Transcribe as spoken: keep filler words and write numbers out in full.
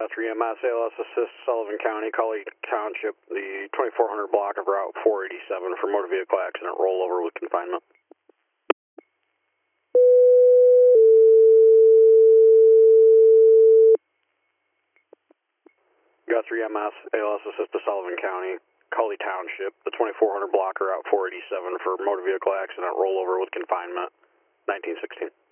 three M S, A L S assist Sullivan County, Cully Township, the twenty-four hundred block of Route four eighty-seven for motor vehicle accident rollover with confinement. Guthrie M S, A L S assist to Sullivan County, Cully Township, the twenty-four hundred block of Route four eighty-seven for motor vehicle accident rollover with confinement, nineteen sixteen.